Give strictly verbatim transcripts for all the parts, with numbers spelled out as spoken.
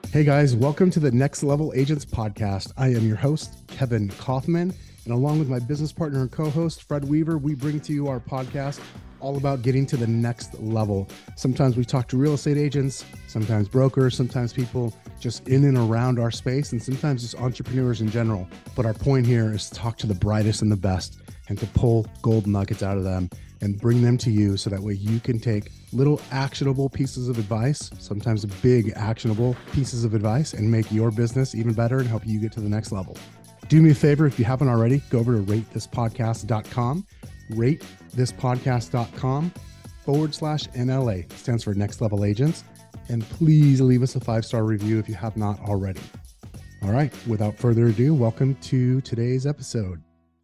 Hey guys, welcome to the Next Level Agents podcast. I am your host, Kevin Kaufman, and along with my business partner and co-host, Fred Weaver, we bring to you our podcast all about getting to the next level. Sometimes we talk to real estate agents, sometimes brokers, sometimes people just in and around our space, and sometimes just entrepreneurs in general. But our point here is to talk to the brightest and the best and to pull gold nuggets out of them and bring them to you so that way you can take little actionable pieces of advice, sometimes big actionable pieces of advice, and make your business even better and help you get to the next level. Do me a favor, if you haven't already, go over to rate this podcast dot com, rate this podcast dot com forward slash N L A. It stands for Next Level Agents. And please leave us a five-star review if you have not already. All right, without further ado, welcome to today's episode.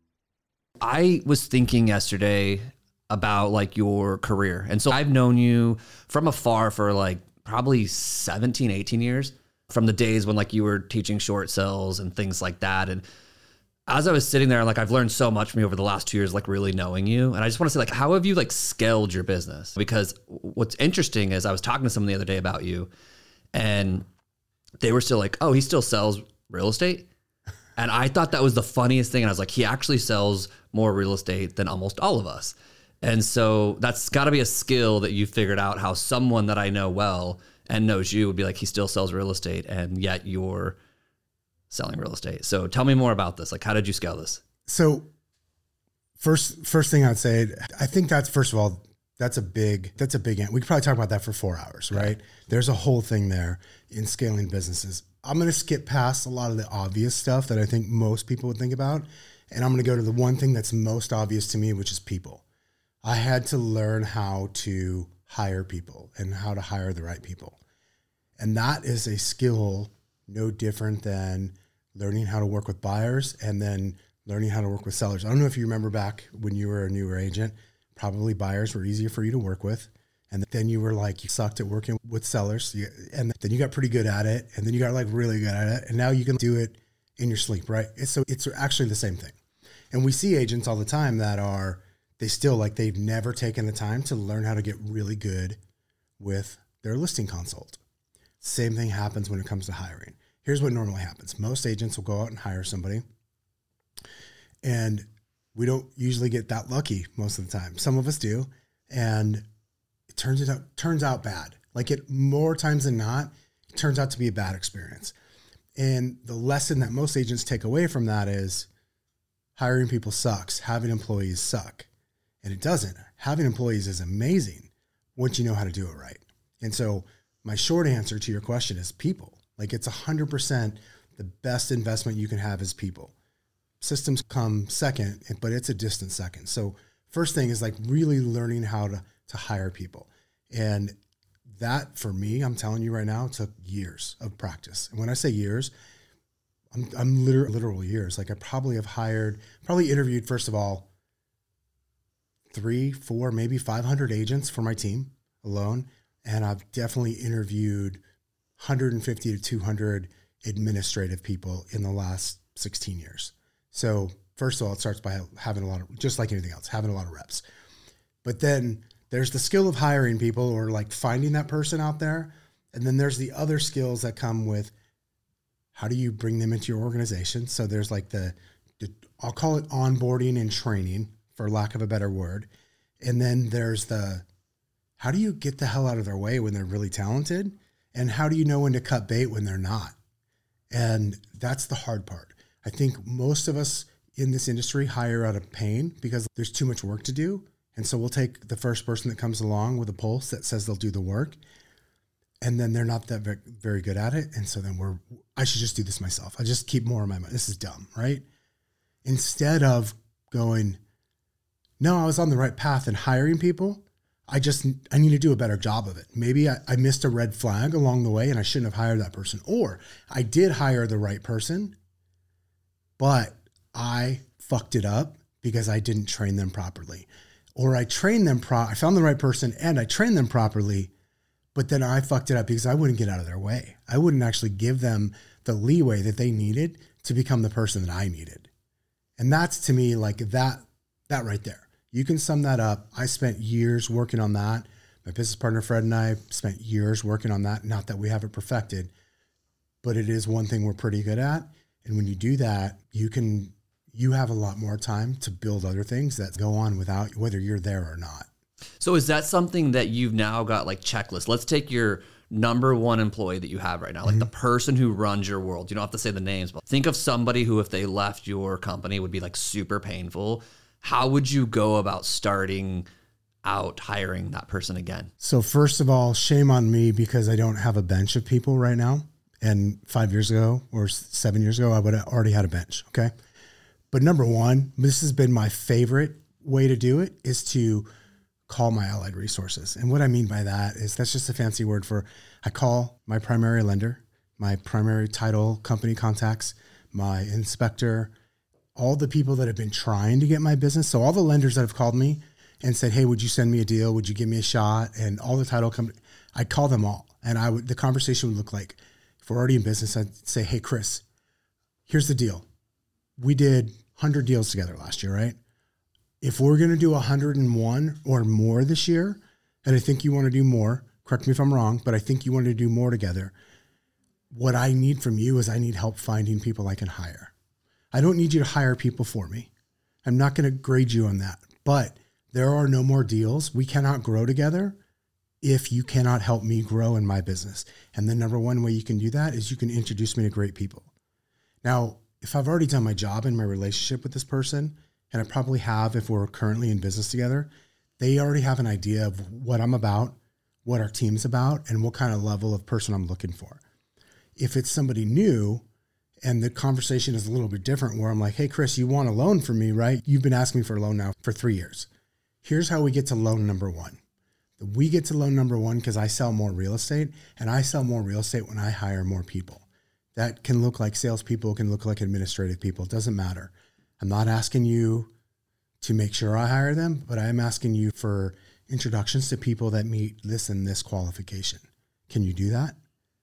I was thinking yesterday about like your career. And so I've known you from afar for like probably seventeen, eighteen years, from the days when like you were teaching short sales and things like that. And as I was sitting there, like I've learned so much from you over the last two years, like really knowing you. And I just want to say, like, how have you like scaled your business? Because what's interesting is I was talking to someone the other day about you and they were still like, oh, he still sells real estate. And I thought that was the funniest thing. And I was like, he actually sells more real estate than almost all of us. And so that's got to be a skill that you figured out, how someone that I know well and knows you would be like, he still sells real estate and yet you're selling real estate. So tell me more about this. Like, how did you scale this? So first, first thing I'd say, I think that's, first of all, that's a big, that's a big, we could probably talk about that for four hours, right? Yeah. There's a whole thing there in scaling businesses. I'm going to skip past a lot of the obvious stuff that I think most people would think about. And I'm going to go to the one thing that's most obvious to me, which is people. I had to learn how to hire people and how to hire the right people. And that is a skill no different than learning how to work with buyers and then learning how to work with sellers. I don't know if you remember back when you were a newer agent, probably buyers were easier for you to work with. And then you were like, you sucked at working with sellers. And then you got pretty good at it. And then you got like really good at it. And now you can do it in your sleep, right? It's, so it's actually the same thing. And we see agents all the time that are, they still like, they've never taken the time to learn how to get really good with their listing consult. Same thing happens when it comes to hiring. Here's what normally happens. Most agents will go out and hire somebody. And we don't usually get that lucky most of the time. Some of us do. And it turns it out, turns out bad. Like it more times than not, it turns out to be a bad experience. And the lesson that most agents take away from that is hiring people sucks. Having employees suck. And it doesn't. Having employees is amazing once you know how to do it right. And so my short answer to your question is people. Like it's one hundred percent the best investment you can have is people. Systems come second, but it's a distant second. So first thing is like really learning how to, to hire people. And that for me, I'm telling you right now, took years of practice. And when I say years, I'm, I'm literal, literal years. Like I probably have hired, probably interviewed, first of all, three, four, maybe five hundred agents for my team alone. And I've definitely interviewed one hundred fifty to two hundred administrative people in the last sixteen years. So first of all, it starts by having a lot of, just like anything else, having a lot of reps. But then there's the skill of hiring people or like finding that person out there. And then there's the other skills that come with how do you bring them into your organization? So there's like the, the I'll call it onboarding and training for lack of a better word. And then there's the, how do you get the hell out of their way when they're really talented? And how do you know when to cut bait when they're not? And that's the hard part. I think most of us in this industry hire out of pain because there's too much work to do. And so we'll take the first person that comes along with a pulse that says they'll do the work. And then they're not that very, very good at it. And so then we're, I should just do this myself. I just keep more of my money. This is dumb, right? Instead of going, no, I was on the right path and hiring people. I just, I need to do a better job of it. Maybe I, I missed a red flag along the way and I shouldn't have hired that person. Or I did hire the right person, but I fucked it up because I didn't train them properly. Or I trained them, pro- I found the right person and I trained them properly, but then I fucked it up because I wouldn't get out of their way. I wouldn't actually give them the leeway that they needed to become the person that I needed. And that's to me like that, that right there. You can sum that up. I spent years working on that. My business partner, Fred, and I spent years working on that. Not that we have it perfected, but it is one thing we're pretty good at. And when you do that, you can, you have a lot more time to build other things that go on without, whether you're there or not. So is that something that you've now got like checklists? Let's take your number one employee that you have right now, like mm-hmm. the person who runs your world. You don't have to say the names, but think of somebody who, if they left your company, would be like super painful. How would you go about starting out hiring that person again? So first of all, shame on me because I don't have a bench of people right now. And five years ago or seven years ago, I would have already had a bench. Okay. But number one, this has been my favorite way to do it, is to call my allied resources. And what I mean by that is that's just a fancy word for, I call my primary lender, my primary title company contacts, my inspector, all the people that have been trying to get my business. So all the lenders that have called me and said, hey, would you send me a deal? Would you give me a shot? And all the title company, I'd call them all. And I would, the conversation would look like, if we're already in business, I'd say, hey, Chris, here's the deal. We did one hundred deals together last year, right? If we're going to do one hundred one or more this year, and I think you want to do more, correct me if I'm wrong, but I think you want to do more together. What I need from you is I need help finding people I can hire. I don't need you to hire people for me. I'm not going to grade you on that, but there are no more deals. We cannot grow together if you cannot help me grow in my business. And the number one way you can do that is you can introduce me to great people. Now, if I've already done my job in my relationship with this person, and I probably have if we're currently in business together, they already have an idea of what I'm about, what our team's about, and what kind of level of person I'm looking for. If it's somebody new and the conversation is a little bit different where I'm like, hey, Chris, you want a loan from me, right? You've been asking me for a loan now for three years. Here's how we get to loan number one. We get to loan number one because I sell more real estate, and I sell more real estate when I hire more people. That can look like salespeople, can look like administrative people. It doesn't matter. I'm not asking you to make sure I hire them, but I am asking you for introductions to people that meet this and this qualification. Can you do that?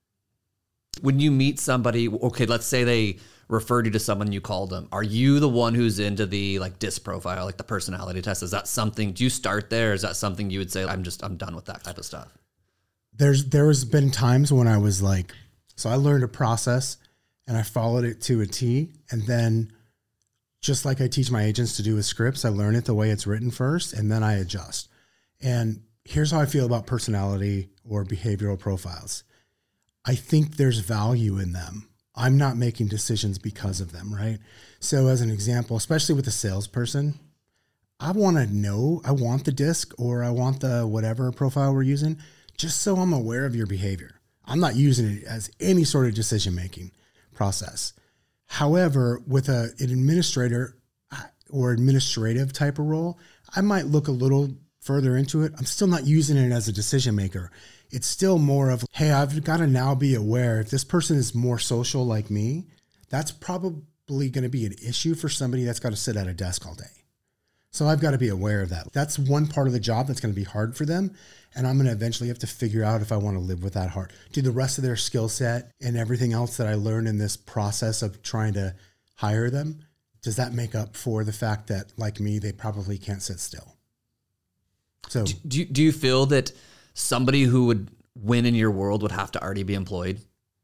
When you meet somebody, okay, let's say they referred you to someone, you called them. Are you the one who's into the like DISC profile, like the personality test? Is that something, do you start there? Is that something you would say, I'm just, I'm done with that type of stuff? There's, there has been times when I was like, so I learned a process and I followed it to a T. And then just like I teach my agents to do with scripts, I learn it the way it's written first, and then I adjust. And here's how I feel about personality or behavioral profiles. I think there's value in them. I'm not making decisions because of them, right? So as an example, especially with a salesperson, I want to know, I want the DISC or I want the whatever profile we're using, just so I'm aware of your behavior. I'm not using it as any sort of decision-making process. However, with a, an administrator or administrative type of role, I might look a little further into it. I'm still not using it as a decision maker. It's still more of, hey, I've got to now be aware if this person is more social like me, that's probably going to be an issue for somebody that's got to sit at a desk all day. So I've got to be aware of that. That's one part of the job that's going to be hard for them. And I'm going to eventually have to figure out if I want to live with that hard. Do the rest of their skill set and everything else that I learned in this process of trying to hire them, does that make up for the fact that, like me, they probably can't sit still? So do you, do you feel that somebody who would win in your world would have to already be employed?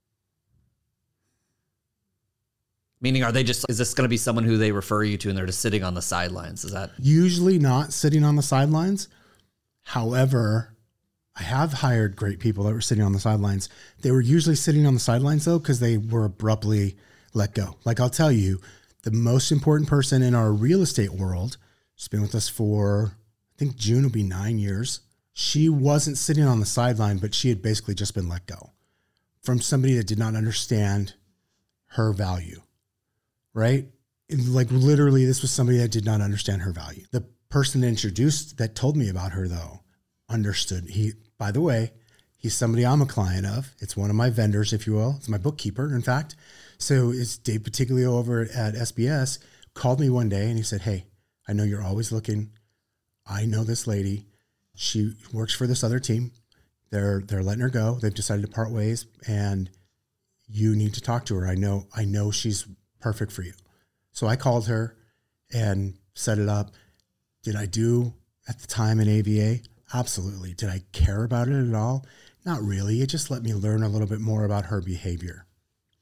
Meaning, are they just, is this going to be someone who they refer you to and they're just sitting on the sidelines? Is that usually not sitting on the sidelines? However, I have hired great people that were sitting on the sidelines. They were usually sitting on the sidelines though, because they were abruptly let go. Like I'll tell you, the most important person in our real estate world, she's been with us for, I think June will be nine years. She wasn't sitting on the sideline, but she had basically just been let go from somebody that did not understand her value, right? Like literally this was somebody that did not understand her value. The person that introduced, that told me about her though, understood. He, by the way, he's somebody I'm a client of. It's one of my vendors, if you will. It's my bookkeeper, in fact. So it's Dave Patiglio over at S B S called me one day and he said, hey, I know you're always looking. I know this lady. She works for this other team. They're, they're letting her go. They've decided to part ways and you need to talk to her. I know, I know she's perfect for you. So I called her and set it up. Did I do at the time in A V A? Absolutely. Did I care about it at all? Not really. It just let me learn a little bit more about her behavior.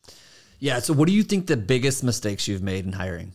Yeah. So what do you think the biggest mistakes you've made in hiring?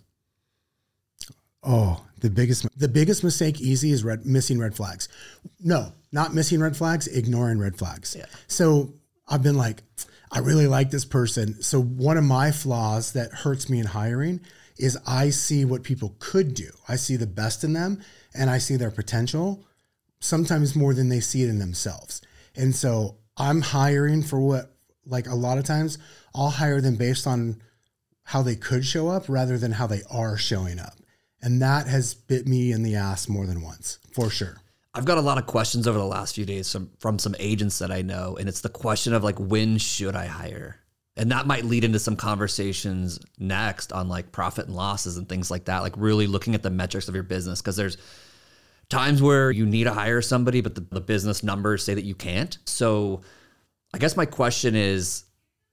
Oh, the biggest, the biggest mistake easy is red, missing red flags. No, not missing red flags, ignoring red flags. Yeah. So I've been like, I really like this person. So one of my flaws that hurts me in hiring is I see what people could do. I see the best in them and I see their potential sometimes more than they see it in themselves. And so I'm hiring for what, like a lot of times I'll hire them based on how they could show up rather than how they are showing up. And that has bit me in the ass more than once, for sure. I've got a lot of questions over the last few days from, from some agents that I know. And it's the question of like, when should I hire? And that might lead into some conversations next on like profit and losses and things like that. Like really looking at the metrics of your business. Cause there's times where you need to hire somebody, but the, the business numbers say that you can't. So I guess my question is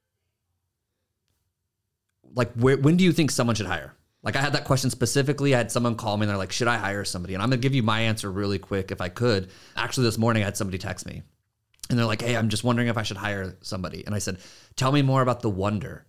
like, where, when do you think someone should hire? Like I had that question specifically. I had someone call me and they're like, should I hire somebody? And I'm going to give you my answer really quick if I could. Actually, this morning I had somebody text me and they're like, hey, I'm just wondering if I should hire somebody. And I said, tell me more about the wonder.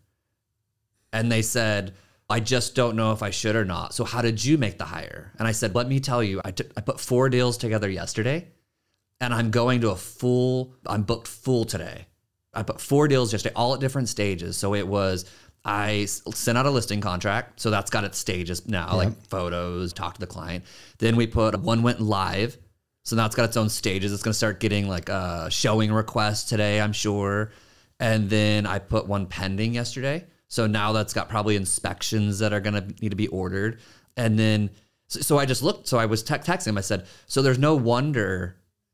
And they said, I just don't know if I should or not. So how did you make the hire? And I said, let me tell you, I took, I put four deals together yesterday and I'm going to a full, I'm booked full today. I put four deals yesterday, all at different stages. So it was, I sent out a listing contract. So that's got its stages now, yeah. Like photos, talk to the client. Then we put one went live. So now it's got its own stages. It's going to start getting like a showing request today, I'm sure. And then I put one pending yesterday. So now that's got probably inspections that are going to need to be ordered. And then, so, so I just looked, so I was te- texting him. I said, so there's no wonder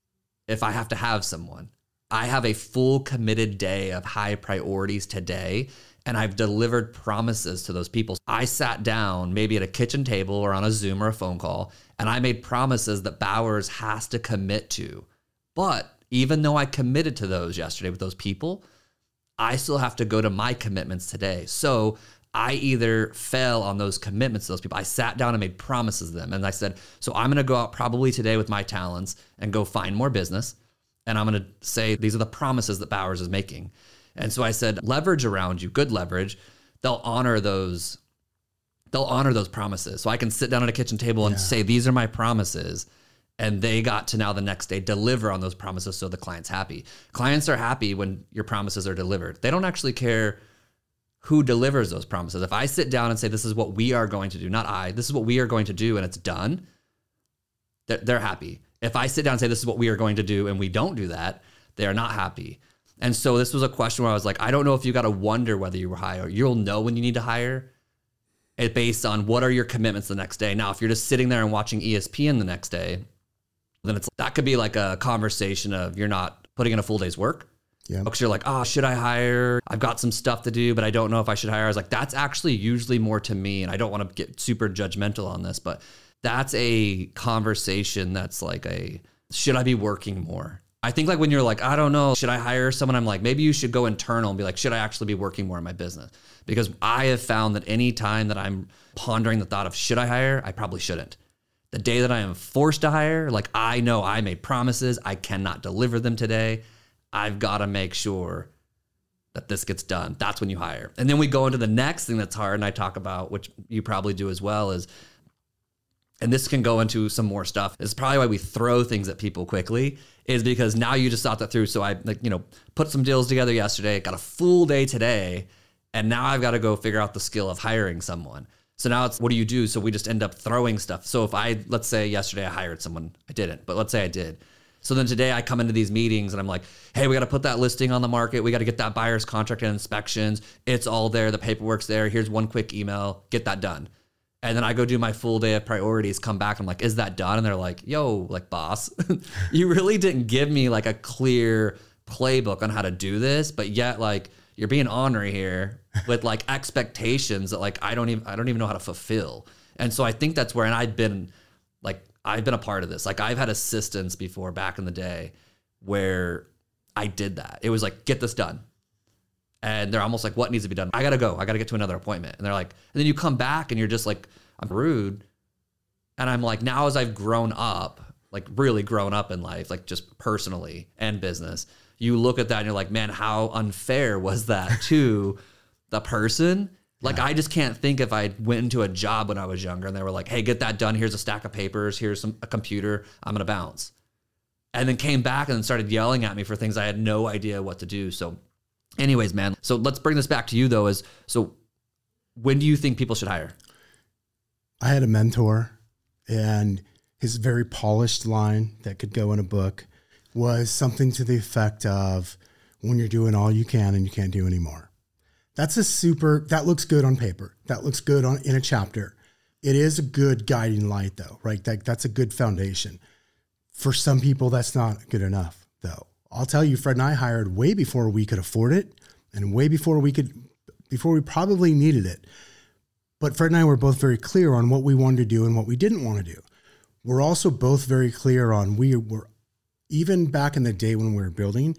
if I have to have someone. I have a full committed day of high priorities today. And I've delivered promises to those people. I sat down maybe at a kitchen table or on a Zoom or a phone call, and I made promises that Bowers has to commit to. But even though I committed to those yesterday with those people, I still have to go to my commitments today. So I either fell on those commitments to those people. I sat down and made promises to them. And I said, so I'm going to go out probably today with my talents and go find more business. And I'm going to say, these are the promises that Bowers is making. And so I said, leverage around you, good leverage. They'll honor those, they'll honor those promises. So I can sit down at a kitchen table and yeah. say, these are my promises. And they got to now the next day deliver on those promises so the client's happy. Clients are happy when your promises are delivered. They don't actually care who delivers those promises. If I sit down and say, this is what we are going to do, not I, this is what we are going to do, and it's done, they're, they're happy. If I sit down and say, this is what we are going to do, and we don't do that, they are not happy. And so this was a question where I was like, I don't know if you got to wonder whether you were hired. You'll know when you need to hire it based on what are your commitments the next day. Now, if you're just sitting there and watching E S P N the next day, then it's that could be like a conversation of you're not putting in a full day's work. Yeah. Because you're like, oh, should I hire? I've got some stuff to do, but I don't know if I should hire. I was like, that's actually usually more to me. And I don't want to get super judgmental on this, but that's a conversation that's like a, should I be working more? I think like when you're like, I don't know, should I hire someone? I'm like, maybe you should go internal and be like, should I actually be working more in my business? Because I have found that any time that I'm pondering the thought of should I hire, I probably shouldn't. The day that I am forced to hire, like I know I made promises, I cannot deliver them today. I've got to make sure that this gets done. That's when you hire. And then we go into the next thing that's hard, and I talk about, which you probably do as well, is, and this can go into some more stuff. It's probably why we throw things at people quickly, is because now you just thought that through. So I like, you know, put some deals together yesterday, got a full day today, and now I've got to go figure out the skill of hiring someone. So now it's, what do you do? So we just end up throwing stuff. So if I, let's say yesterday I hired someone, I didn't, but let's say I did. So then today I come into these meetings and I'm like, hey, we got to put that listing on the market. We got to get that buyer's contract and inspections. It's all there. The paperwork's there. Here's one quick email. Get that done. And then I go do my full day of priorities, come back. I'm like, is that done? And they're like, yo, like boss, you really didn't give me like a clear playbook on how to do this, but yet like you're being ornery here with like expectations that like, I don't even, I don't even know how to fulfill. And so I think that's where, and I've been like, I've been a part of this. Like I've had assistants before back in the day where I did that. It was like, get this done. And they're almost like, what needs to be done? I got to go. I got to get to another appointment. And they're like, and then you come back and you're just like, I'm rude. And I'm like, now as I've grown up, like really grown up in life, like just personally and business, you look at that and you're like, man, how unfair was that to the person. Like, yeah. I just can't think if I went into a job when I was younger and they were like, hey, get that done. Here's a stack of papers. Here's some a computer. I'm going to bounce. And then came back and then started yelling at me for things I had no idea what to do. So anyways, man, so let's bring this back to you though, is so when do you think people should hire? I had a mentor, and his very polished line that could go in a book was something to the effect of, when you're doing all you can and you can't do any more. That's a super, that looks good on paper. That looks good on in a chapter. It is a good guiding light though, right? That, that's a good foundation. For some people, that's not good enough though. I'll tell you, Fred and I hired way before we could afford it, and way before we could, before we probably needed it. But Fred and I were both very clear on what we wanted to do and what we didn't want to do. We're also both very clear on, we were, even back in the day when we were building,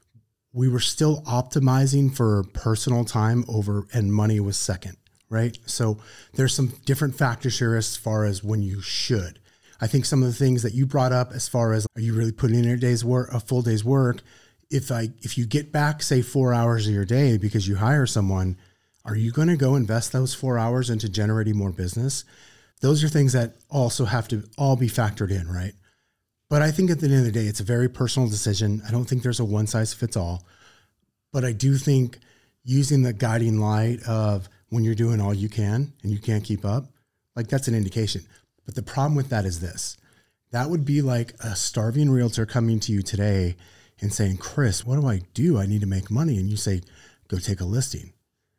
we were still optimizing for personal time over, and money was second, right? So there's some different factors here as far as when you should. I think some of the things that you brought up as far as, are you really putting in a day's work, a full day's work? If I, if you get back, say four hours of your day because you hire someone, are you going to go invest those four hours into generating more business? Those are things that also have to all be factored in, right? But I think at the end of the day, it's a very personal decision. I don't think there's a one size fits all, but I do think using the guiding light of when you're doing all you can and you can't keep up, like that's an indication. But the problem with that is this, that would be like a starving realtor coming to you today and saying, Chris, what do I do? I need to make money. And you say, go take a listing.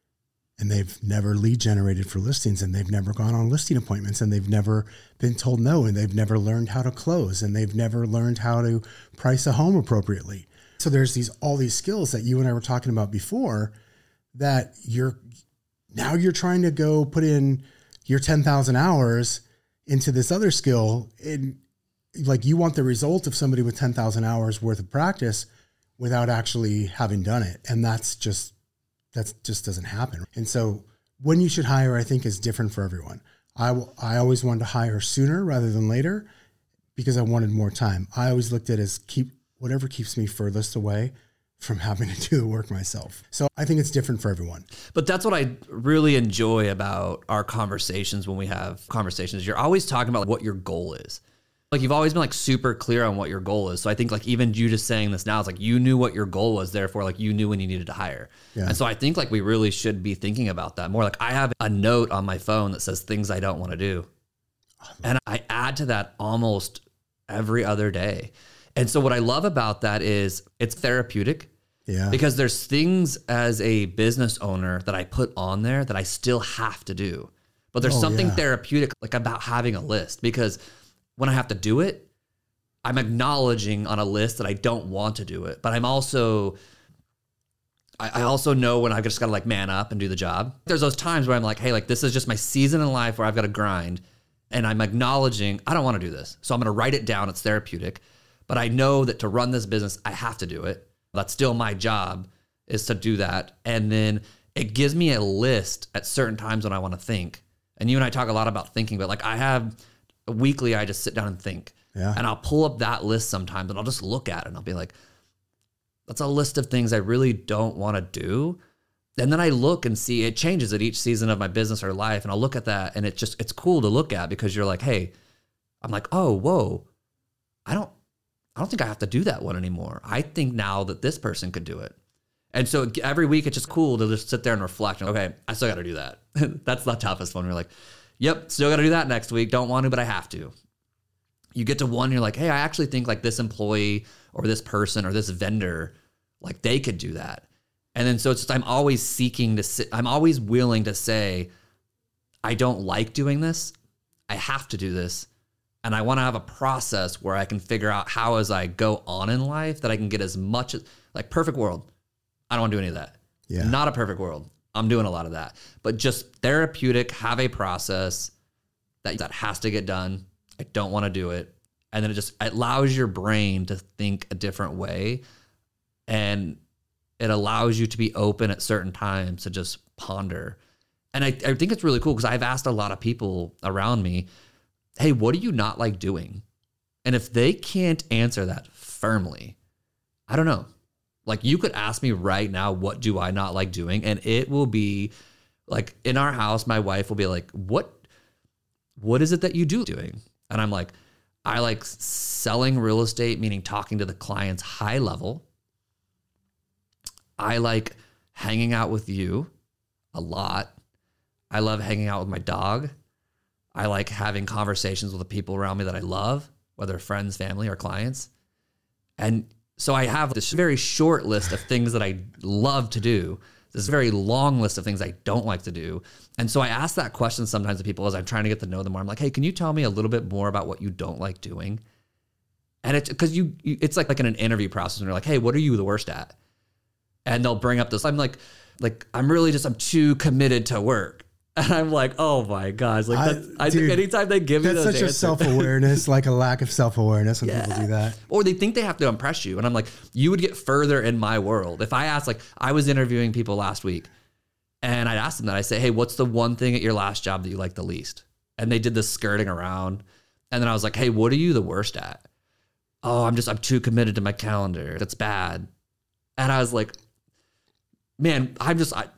And they've never lead generated for listings, and they've never gone on listing appointments, and they've never been told no, and they've never learned how to close, and they've never learned how to price a home appropriately. So there's these, all these skills that you and I were talking about before that you're, now you're trying to go put in your ten thousand hours into this other skill. And like, you want the result of somebody with ten thousand hours worth of practice without actually having done it. And that's just, That just doesn't happen. And so when you should hire, I think, is different for everyone. I, I always wanted to hire sooner rather than later because I wanted more time. I always looked at it as keep whatever keeps me furthest away from having to do the work myself. So I think it's different for everyone. But that's what I really enjoy about our conversations when we have conversations. You're always talking about what your goal is. Like, you've always been like super clear on what your goal is. So I think like even you just saying this now, it's like you knew what your goal was, therefore like you knew when you needed to hire. Yeah. And so I think like we really should be thinking about that more. Like, I have a note on my phone that says things I don't want to do. And I add to that almost every other day. And so what I love about that is it's therapeutic. Yeah. Because there's things as a business owner that I put on there that I still have to do. But there's oh, something yeah. therapeutic like about having a list, because when I have to do it, I'm acknowledging on a list that I don't want to do it, but I'm also, I, I also know when I've just got to like man up and do the job. There's those times where I'm like, hey, like this is just my season in life where I've got to grind, and I'm acknowledging I don't want to do this. So I'm going to write it down. It's therapeutic, but I know that to run this business, I have to do it. That's still my job, is to do that. And then it gives me a list at certain times when I want to think. And you and I talk a lot about thinking, but like I have weekly, I just sit down and think. Yeah. And I'll pull up that list sometimes and I'll just look at it and I'll be like, that's a list of things I really don't want to do. And then I look and see it changes at each season of my business or life. And I'll look at that, and it just, it's cool to look at, because you're like, hey, I'm like, oh, whoa, I don't, I don't think I have to do that one anymore. I think now that this person could do it. And so every week it's just cool to just sit there and reflect. Okay, I still got to do that. That's the toughest one. We're like, yep, still got to do that next week. Don't want to, but I have to. You get to one, you're like, hey, I actually think like this employee or this person or this vendor, like they could do that. And then so it's just, I'm always seeking to sit, I'm always willing to say, I don't like doing this. I have to do this. And I want to have a process where I can figure out how, as I go on in life, that I can get as much as, like, perfect world. I don't want to do any of that. Yeah. Not a perfect world. I'm doing a lot of that, but just therapeutic, have a process that, that has to get done. I don't want to do it. And then it just it allows your brain to think a different way. And it allows you to be open at certain times to just ponder. And I, I think it's really cool, because I've asked a lot of people around me, hey, what do you not like doing? And if they can't answer that firmly, I don't know. Like you could ask me right now, what do I not like doing? And it will be like in our house, my wife will be like, what, what is it that you do doing? And I'm like, I like selling real estate, meaning talking to the clients high level. I like hanging out with you a lot. I love hanging out with my dog. I like having conversations with the people around me that I love, whether friends, family, or clients. And so I have this very short list of things that I love to do, this very long list of things I don't like to do. And so I ask that question sometimes to people as I'm trying to get to know them more. I'm like, hey, can you tell me a little bit more about what you don't like doing? And it's because you, you, it's like, like in an interview process when you're like, hey, what are you the worst at? And they'll bring up this, I'm like, like, I'm really just, I'm too committed to work. And I'm like, oh my gosh. Like, that's, I, I dude, think anytime they give me those that's such answers, a self-awareness, like a lack of self-awareness when yeah. people do that. Or they think they have to impress you. And I'm like, you would get further in my world. If I asked, like, I was interviewing people last week and I'd ask them that. I say, hey, what's the one thing at your last job that you like the least? And they did this skirting around. And then I was like, hey, what are you the worst at? Oh, I'm just, I'm too committed to my calendar. That's bad. And I was like, man, I'm just, I,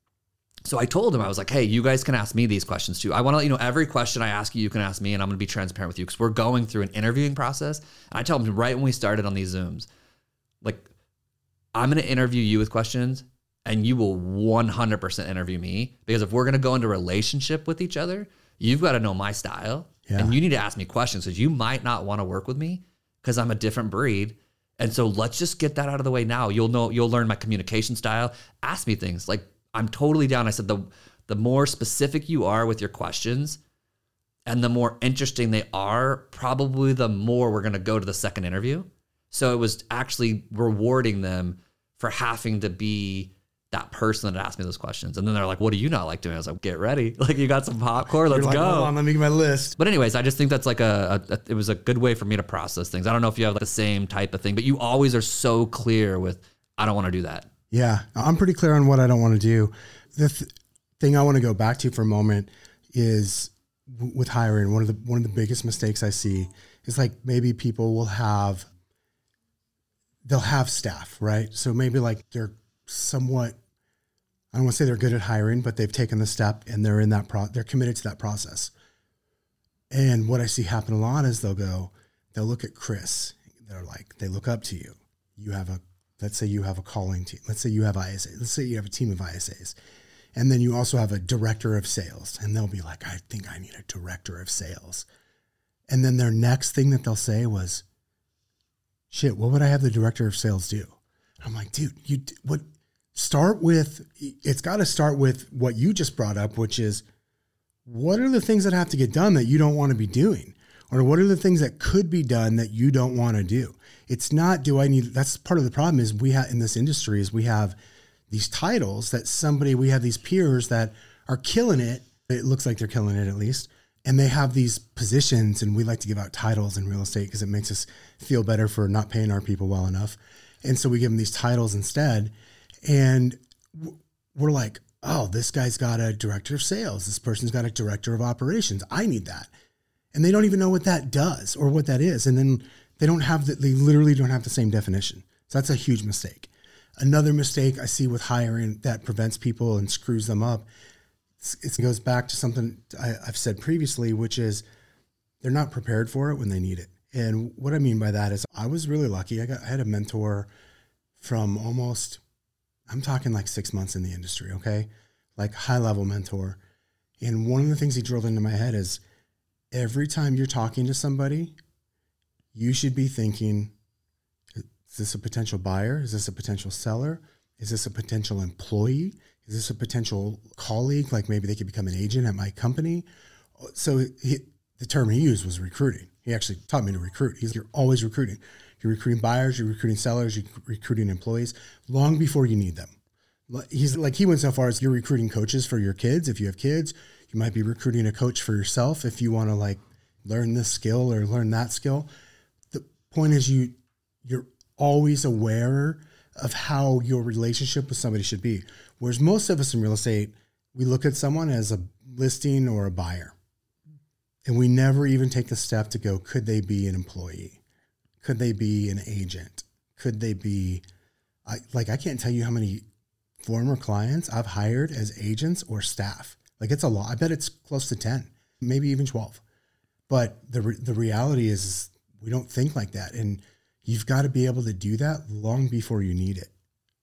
So I told him, I was like, hey, you guys can ask me these questions too. I want to let you know every question I ask you, you can ask me, and I'm going to be transparent with you because we're going through an interviewing process. And I tell them right when we started on these Zooms, like, I'm going to interview you with questions and you will one hundred percent interview me, because if we're going to go into a relationship with each other, you've got to know my style yeah. and you need to ask me questions because you might not want to work with me because I'm a different breed. And so let's just get that out of the way now. You'll know, you'll learn my communication style. Ask me things like, I'm totally down. I said, the the more specific you are with your questions and the more interesting they are, probably the more we're going to go to the second interview. So it was actually rewarding them for having to be that person that asked me those questions. And then they're like, what do you not like doing? I was like, get ready. Like, you got some popcorn, let's like, go. Hold on, let me get my list. But anyways, I just think that's like a, a, a, it was a good way for me to process things. I don't know if you have like the same type of thing, but you always are so clear with, I don't want to do that. Yeah, I'm pretty clear on what I don't want to do. The th- thing I want to go back to for a moment is w- with hiring. One of the one of the biggest mistakes I see is like maybe people will have they'll have staff, right? So maybe like they're somewhat, I don't want to say they're good at hiring, but they've taken the step and they're in that pro they're committed to that process. And what I see happen a lot is they'll go, they'll look at Chris. They're like, they look up to you. You have a Let's say you have a calling team. Let's say you have I S A. Let's say you have a team of I S As. And then you also have a director of sales. And they'll be like, I think I need a director of sales. And then their next thing that they'll say was, shit, what would I have the director of sales do? I'm like, dude, you what? Start with, it's got to start with what you just brought up, which is, what are the things that have to get done that you don't want to be doing? Or what are the things that could be done that you don't want to do? It's not, do I need, that's part of the problem is we have in this industry is we have these titles that somebody, we have these peers that are killing it. It looks like they're killing it at least. And they have these positions, and we like to give out titles in real estate because it makes us feel better for not paying our people well enough. And so we give them these titles instead. And we're like, oh, this guy's got a director of sales. This person's got a director of operations. I need that. And they don't even know what that does or what that is. And then they don't have that. They literally don't have the same definition. So that's a huge mistake. Another mistake I see with hiring that prevents people and screws them up, it goes back to something I, I've said previously, which is they're not prepared for it when they need it. And what I mean by that is I was really lucky. I got I had a mentor from almost, I'm talking like six months in the industry, okay? Like high level mentor. And one of the things he drilled into my head is every time you're talking to somebody, you should be thinking, is this a potential buyer? Is this a potential seller? Is this a potential employee? Is this a potential colleague? Like maybe they could become an agent at my company. So he, the term he used was recruiting. He actually taught me to recruit. He's, you're always recruiting. You're recruiting buyers, you're recruiting sellers, you're recruiting employees long before you need them. He's like, he went so far as you're recruiting coaches for your kids. If you have kids, you might be recruiting a coach for yourself. If you want to like learn this skill or learn that skill. The point is you, you're always aware of how your relationship with somebody should be. Whereas most of us in real estate, we look at someone as a listing or a buyer. And we never even take the step to go, could they be an employee? Could they be an agent? Could they be I like, I can't tell you how many former clients I've hired as agents or staff. Like it's a lot. I bet it's close to ten, maybe even twelve. But the re- the reality is we don't think like that. And you've got to be able to do that long before you need it.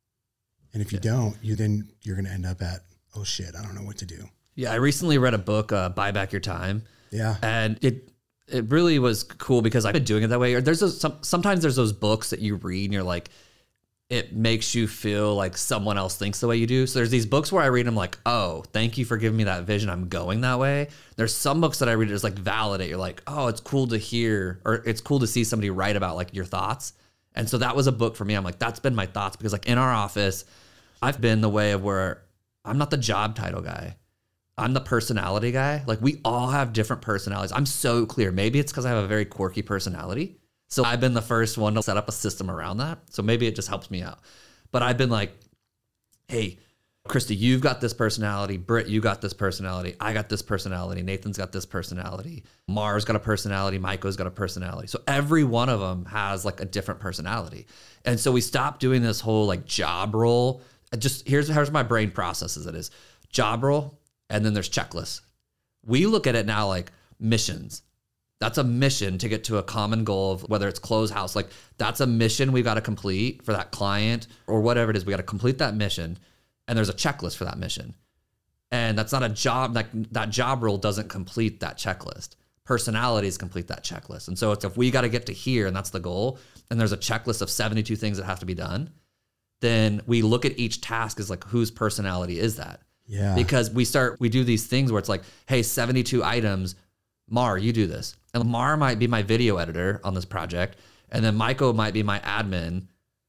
And if you yeah. don't, you then you're going to end up at, oh shit, I don't know what to do. Yeah. I recently read a book, uh, Buy Back Your Time. Yeah. And it, it really was cool because I've been doing it that way. Or there's those, some, sometimes there's those books that you read and you're like, it makes you feel like someone else thinks the way you do. So there's these books where I read them like, oh, thank you for giving me that vision. I'm going that way. There's some books that I read just like validate. You're like, oh, it's cool to hear, or it's cool to see somebody write about like your thoughts. And so that was a book for me. I'm like, that's been my thoughts because like in our office, I've been the way of where I'm not the job title guy. I'm the personality guy. Like we all have different personalities. I'm so clear. Maybe it's because I have a very quirky personality. So I've been the first one to set up a system around that. So maybe it just helps me out. But I've been like, hey, Christy, you've got this personality. Britt, you got this personality. I got this personality. Nathan's got this personality. Mar's got a personality. Maiko's got a personality. So every one of them has like a different personality. And so we stopped doing this whole like job role. Just here's, here's my brain processes it is job role. And then there's checklists. We look at it now like missions. That's a mission to get to a common goal of whether it's close house. Like that's a mission we've got to complete for that client or whatever it is. We got to complete that mission. And there's a checklist for that mission. And that's not a job, like that job role doesn't complete that checklist. Personalities complete that checklist. And so it's if we got to get to here and that's the goal, and there's a checklist of seventy-two things that have to be done, then we look at each task as like, whose personality is that? Yeah. Because we start, we do these things where it's like, hey, seventy-two items, Mar, you do this. And Mar might be my video editor on this project. And then Maiko might be my admin.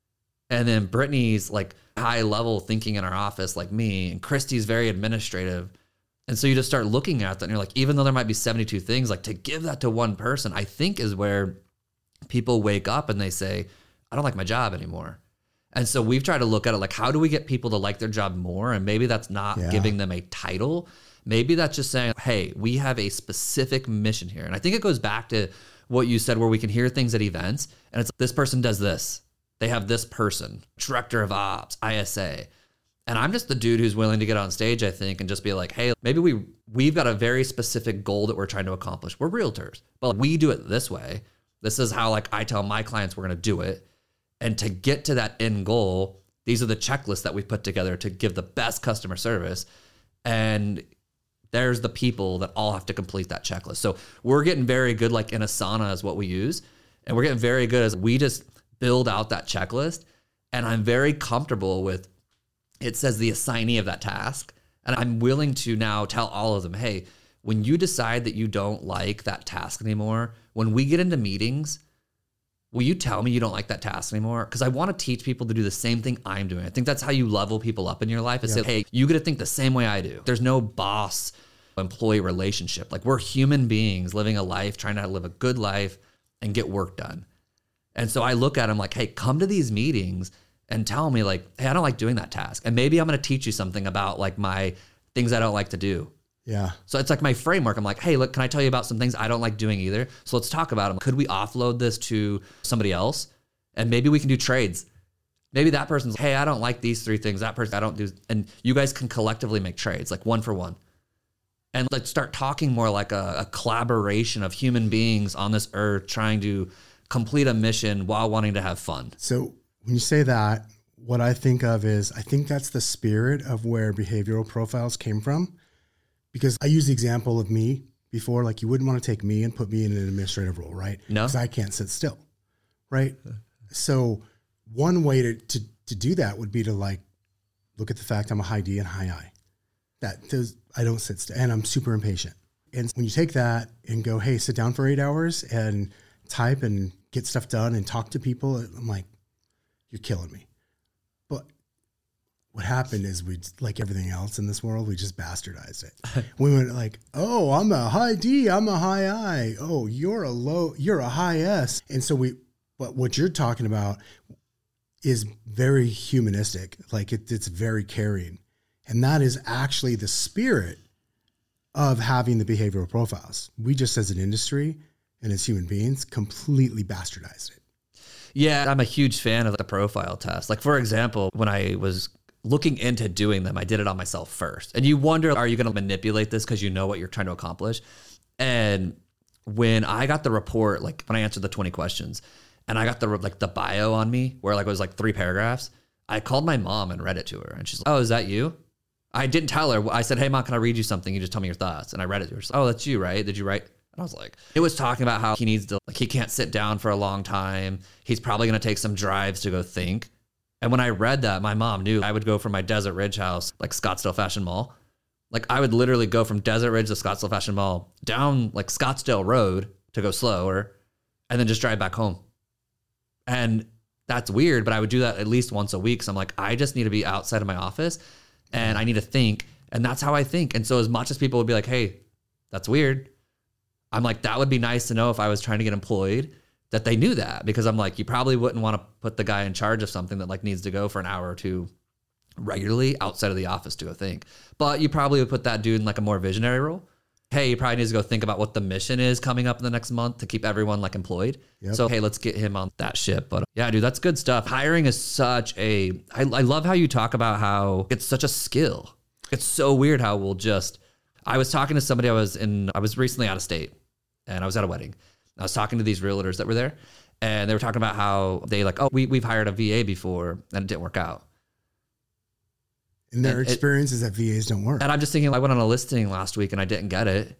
And then Brittany's like high level thinking in our office like me. And Christy's very administrative. And so you just start looking at that and you're like, even though there might be seventy-two things, like to give that to one person, I think is where people wake up and they say, I don't like my job anymore. And so we've tried to look at it like, how do we get people to like their job more? And maybe that's not yeah. giving them a title. Maybe that's just saying, hey, we have a specific mission here. And I think it goes back to what you said, where we can hear things at events and it's this person does this. They have this person, director of ops, I S A. And I'm just the dude who's willing to get on stage, I think, and just be like, hey, maybe we, we've got a very specific goal that we're trying to accomplish. We're realtors, but we do it this way. This is how like I tell my clients we're going to do it. And to get to that end goal, these are the checklists that we put together to give the best customer service. And there's the people that all have to complete that checklist. So we're getting very good, like in Asana is what we use. And we're getting very good as we just build out that checklist. And I'm very comfortable with, it says the assignee of that task. And I'm willing to now tell all of them, hey, when you decide that you don't like that task anymore, when we get into meetings, will you tell me you don't like that task anymore? Because I want to teach people to do the same thing I'm doing. I think that's how you level people up in your life. Is yep. say, hey, you get to think the same way I do. There's no boss-employee relationship. Like we're human beings living a life, trying to live a good life and get work done. And so I look at them like, hey, come to these meetings and tell me like, hey, I don't like doing that task. And maybe I'm going to teach you something about like my things I don't like to do. Yeah. So it's like my framework. I'm like, hey, look, can I tell you about some things I don't like doing either? So let's talk about them. Could we offload this to somebody else? And maybe we can do trades. Maybe that person's, hey, I don't like these three things. That person, I don't do. And you guys can collectively make trades, like one for one. And let's start talking more like a, a collaboration of human beings on this earth trying to complete a mission while wanting to have fun. So when you say that, what I think of is, I think that's the spirit of where behavioral profiles came from. Because I used the example of me before, like you wouldn't want to take me and put me in an administrative role, right? No. Because I can't sit still, right? So one way to, to to do that would be to like, look at the fact I'm a high D and high I. That does, I don't sit still and I'm super impatient. And when you take that and go, hey, sit down for eight hours and type and get stuff done and talk to people, I'm like, you're killing me. But what happened is we, like everything else in this world, we just bastardized it. We went like, oh, I'm a high D, I'm a high I. Oh, you're a low, you're a high S. And so we, but what you're talking about is very humanistic. Like it, it's very caring. And that is actually the spirit of having the behavioral profiles. We just as an industry and as human beings completely bastardized it. Yeah, I'm a huge fan of the profile test. Like, for example, when I was looking into doing them, I did it on myself first. And you wonder, are you going to manipulate this because you know what you're trying to accomplish? And when I got the report, like when I answered the twenty questions and I got the like the bio on me where like it was like three paragraphs, I called my mom and read it to her. And she's like, oh, is that you? I didn't tell her. I said, hey, Mom, can I read you something? You just tell me your thoughts. And I read it to her. She's like, oh, that's you, right? Did you write? And I was like, it was talking about how he needs to, like, he can't sit down for a long time. He's probably going to take some drives to go think. And when I read that, my mom knew I would go from my Desert Ridge house, like Scottsdale Fashion Mall. Like I would literally go from Desert Ridge to Scottsdale Fashion Mall down like Scottsdale Road to go slower and then just drive back home. And that's weird, but I would do that at least once a week. So I'm like, I just need to be outside of my office and I need to think. And that's how I think. And so as much as people would be like, hey, that's weird, I'm like, that would be nice to know if I was trying to get employed that they knew that, because I'm like, you probably wouldn't want to put the guy in charge of something that like needs to go for an hour or two regularly outside of the office to go think. But you probably would put that dude in like a more visionary role. Hey, he probably needs to go think about what the mission is coming up in the next month to keep everyone like employed. Yep. So, hey, let's get him on that ship. But yeah, dude, that's good stuff. Hiring is such a, I, I love how you talk about how it's such a skill. It's so weird how we'll just, I was talking to somebody, I was in, I was recently out of state and I was at a wedding. I was talking to these realtors that were there and they were talking about how they like, oh, we, we've hired a V A before and it didn't work out. And their and experience it, is that V As don't work. And I'm just thinking, I went on a listing last week and I didn't get it.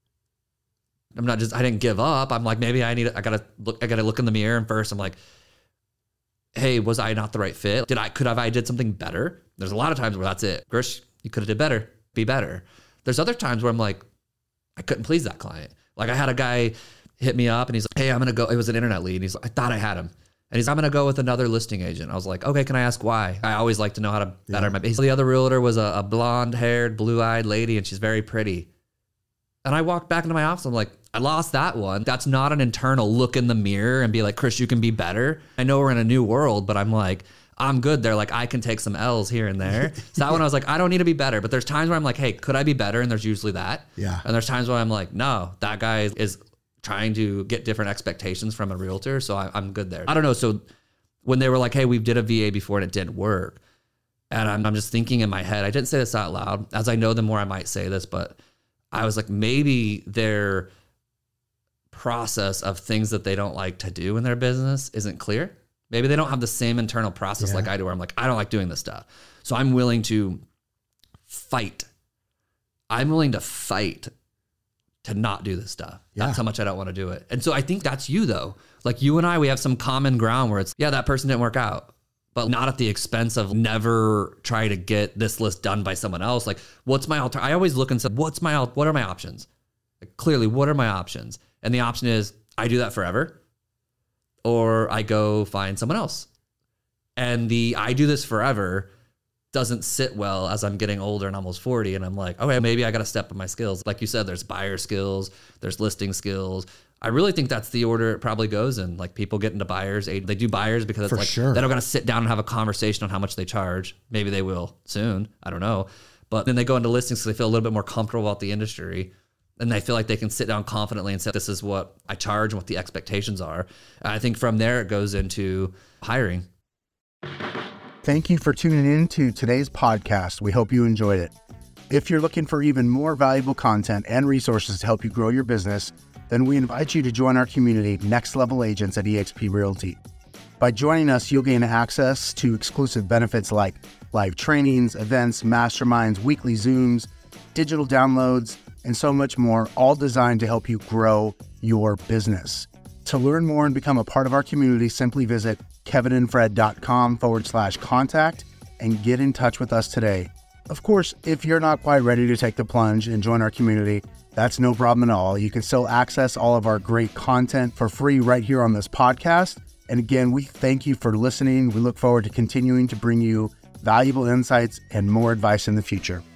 I'm not just, I didn't give up. I'm like, maybe I need, I gotta look, I gotta look in the mirror. And first I'm like, hey, was I not the right fit? Did I, could have, I did something better? There's a lot of times where that's it. Grish, you could have did better, be better. There's other times where I'm like, I couldn't please that client. Like I had a guy hit me up and he's like, hey, I'm going to go. It was an internet lead. And he's like, I thought I had him. And he's, I'm going to go with another listing agent. I was like, okay, can I ask why? I always like to know how to better yeah. my business. The other realtor was a, a blonde haired, blue eyed lady and she's very pretty. And I walked back into my office. I'm like, I lost that one. That's not an internal look in the mirror and be like, Chris, you can be better. I know we're in a new world, but I'm like, I'm good there. Like I can take some L's here and there. So that one I was like, I don't need to be better. But there's times where I'm like, hey, could I be better? And there's usually that. Yeah. And there's times where I'm like, no, that guy is, is trying to get different expectations from a realtor. So I, I'm good there. I don't know. So when they were like, hey, we did a V A before and it didn't work. And I'm, I'm just thinking in my head, I didn't say this out loud. As I know, the more I might say this, but I was like, maybe their process of things that they don't like to do in their business isn't clear. Maybe they don't have the same internal process yeah. like I do, where I'm like, I don't like doing this stuff. So I'm willing to fight. I'm willing to fight to not do this stuff. Yeah. That's how much I don't want to do it. And so I think that's you though. Like you and I, we have some common ground where it's, yeah, that person didn't work out, but not at the expense of never try to get this list done by someone else. Like what's my alter? I always look and say, what's my, what are my options? Like, clearly, what are my options? And the option is I do that forever or I go find someone else. And the, I do this forever doesn't sit well as I'm getting older and almost forty. And I'm like, okay, maybe I got to step up my skills. Like you said, there's buyer skills, there's listing skills. I really think that's the order it probably goes in. Like people get into buyers, they do buyers because it's For like, sure. they don't got to sit down and have a conversation on how much they charge. Maybe they will soon. I don't know. But then they go into listings so they feel a little bit more comfortable about the industry. And they feel like they can sit down confidently and say, this is what I charge and what the expectations are. And I think from there, it goes into hiring. Thank you for tuning in to today's podcast. We hope you enjoyed it. If you're looking for even more valuable content and resources to help you grow your business, then we invite you to join our community, Next Level Agents at eXp Realty. By joining us, you'll gain access to exclusive benefits like live trainings, events, masterminds, weekly Zooms, digital downloads, and so much more, all designed to help you grow your business. To learn more and become a part of our community, simply visit kevinandfred.com forward slash contact and get in touch with us today. Of course, if you're not quite ready to take the plunge and join our community, that's no problem at all. You can still access all of our great content for free right here on this podcast. And again, we thank you for listening. We look forward to continuing to bring you valuable insights and more advice in the future.